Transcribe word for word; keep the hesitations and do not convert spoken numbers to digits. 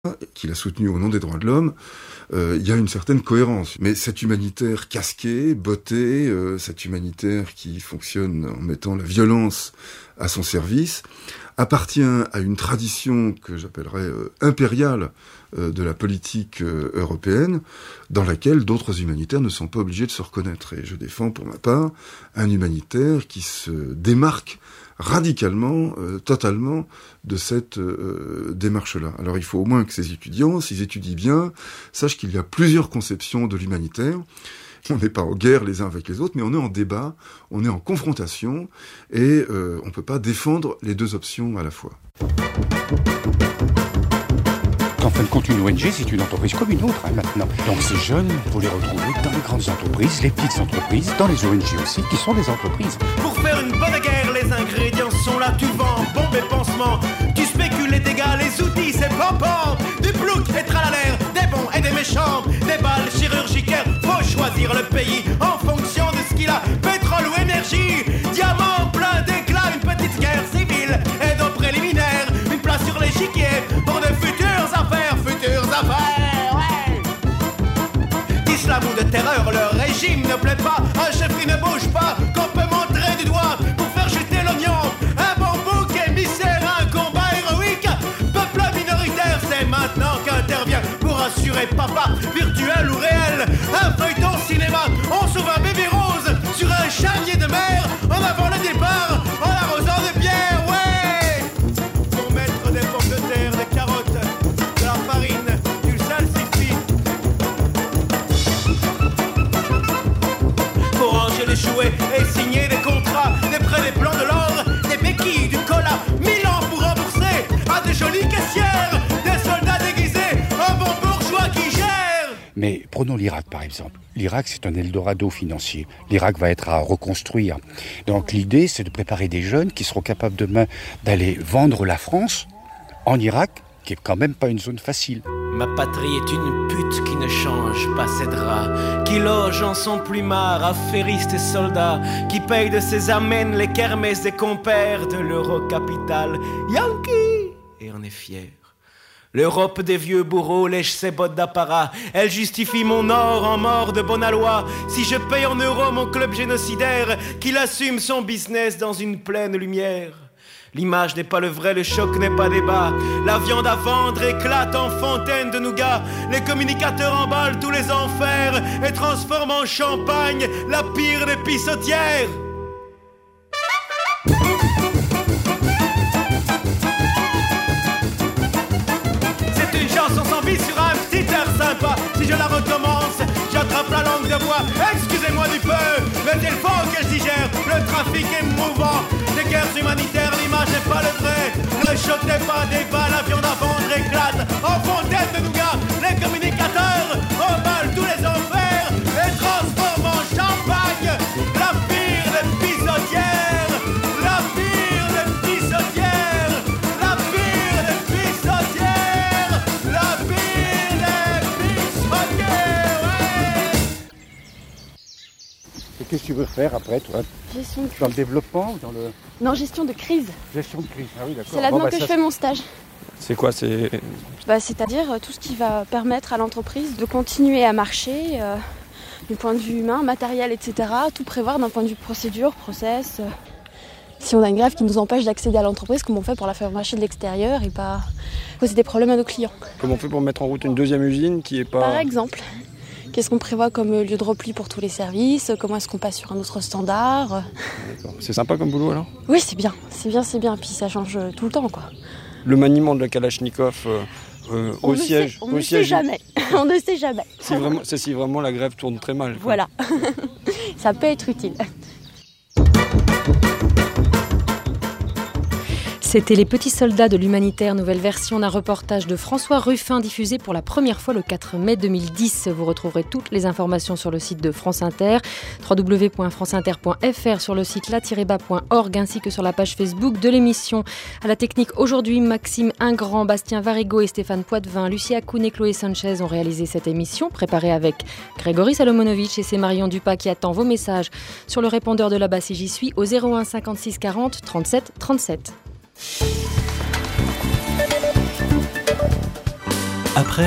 qu'il a soutenu au nom des droits de l'homme, euh, il y a une certaine cohérence. Mais cet humanitaire casqué, botté, euh, cet humanitaire qui fonctionne en mettant la violence à son service, appartient à une tradition que j'appellerais euh, impériale euh, de la politique euh, européenne, dans laquelle d'autres humanitaires ne sont pas obligés de se reconnaître. Et je défends pour ma part un humanitaire qui se démarque radicalement, euh, totalement de cette euh, démarche-là. Alors il faut au moins que ces étudiants, s'ils étudient bien, sachent qu'il y a plusieurs conceptions de l'humanitaire. On n'est pas en guerre les uns avec les autres, mais on est en débat, on est en confrontation, et euh, on ne peut pas défendre les deux options à la fois. En fin de compte, une O N G, c'est une entreprise comme une autre, hein, maintenant. Donc ces jeunes, il faut les retrouver dans les grandes entreprises, les petites entreprises, dans les O N G aussi, qui sont des entreprises. Pour faire une bonne guerre, les ingrédients sont là. Tu vends bombes et pansements, tu spécules les dégâts, les outils, c'est pam-pam. Du plouc et tralalaire, des bons et des méchants, des balles chirurgicales. Faut choisir le pays en fonction de ce qu'il a. Pétrole ou énergie, diamant plein d'éclat. Une petite guerre civile et donc préliminaire. Une place sur l'échiquier pour de futures affaires, futures affaires, ouais. D'islam ou de terreur, le régime ne plaît pas. Un chef qui ne bouge pas, qu'on peut montrer du doigt pour faire chuter l'oignon. Un bon bouc émissaire, un combat héroïque. Peuple minoritaire, c'est maintenant qu'intervient pour assurer papa, virtuel ou réel. Un feuilleton cinéma, on sauve un bébé rose sur un charnier de mer. En avant le départ, en l'arrosant de bière, ouais. Pour mettre des pommes de terre, des carottes, de la farine, du salsifis. Pour ranger les jouets et signer des contrats, des prêts, des plans de l'or, des béquilles, du cola, mille ans pour rembourser à des jolies caissières, des soldats déguisés, un bon bourgeois qui gère. Mais prenons l'Irak par exemple. L'Irak, c'est un Eldorado financier. L'Irak va être à reconstruire. Donc l'idée, c'est de préparer des jeunes qui seront capables demain d'aller vendre la France en Irak, qui est quand même pas une zone facile. Ma patrie est une pute qui ne change pas ses draps, qui loge en son plumard affairistes et soldats, qui paye de ses amènes les kermesses des compères de l'Euro-Capitale. Yankee! Et en est fier. L'Europe des vieux bourreaux lèche ses bottes d'apparat. Elle justifie mon or en mort de bonne loi. Si je paye en euros mon club génocidaire, qu'il assume son business dans une pleine lumière. L'image n'est pas le vrai, le choc n'est pas débat. La viande à vendre éclate en fontaine de nougat. Les communicateurs emballent tous les enfers et transforment en champagne la pire des pissotières. C'est une chanson sans vie sur un petit air sympa. Si je la recommence, j'attrape la langue de bois. Excusez-moi du peu, mais il faut que je digère. Le trafic est mouvant, des guerres humanitaires, l'image n'est pas le vrai. Le choc n'est pas des balles, la viande à vendre éclate en fontaine de nougat. Les communicateurs emballent tous les enfers et transforment en champagne la pire des pissotières. La pire des pissotières. La pire des pissotières. La pire des pissotières, ouais. Et qu'est-ce que tu veux faire après, toi? Gestion de crise. Dans le développement ou dans le... Non, gestion de crise. Gestion de crise, ah oui, d'accord. C'est là-dedans Bon, bah, que ça, je fais mon stage. C'est quoi, c'est... Bah, c'est-à-dire euh, tout ce qui va permettre à l'entreprise de continuer à marcher euh, du point de vue humain, matériel, et cetera. Tout prévoir d'un point de vue procédure, process. Euh. Si on a une grève qui nous empêche d'accéder à l'entreprise, comment on fait pour la faire marcher de l'extérieur et pas poser des problèmes à nos clients? Comment on fait pour mettre en route une deuxième usine qui est pas... Par exemple, qu'est-ce qu'on prévoit comme lieu de repli pour tous les services? Comment est-ce qu'on passe sur un autre standard? D'accord. C'est sympa comme boulot alors? Oui, c'est bien, c'est bien, c'est bien. Puis ça change tout le temps, quoi. Le maniement de la Kalachnikov euh, euh, au siège. On au ne siège, sait jamais. On ne sait jamais. C'est vraiment, c'est si vraiment la grève tourne très mal. Quoi. Voilà. Ça peut être utile. C'était Les Petits Soldats de l'Humanitaire, nouvelle version d'un reportage de François Ruffin diffusé pour la première fois le quatre mai deux mille dix. Vous retrouverez toutes les informations sur le site de France Inter, w w w point france inter point f r, sur le site la tiret bas point org ainsi que sur la page Facebook de l'émission. À la technique aujourd'hui, Maxime Ingrand, Bastien Varigo et Stéphane Poitvin, Lucie Akoun et Chloé Sanchez ont réalisé cette émission, préparée avec Grégory Salomonovitch, et c'est Marion Dupas qui attend vos messages sur le répondeur de là-bas si j'y suis au zéro un cinquante-six quarante trente-sept trente-sept. Après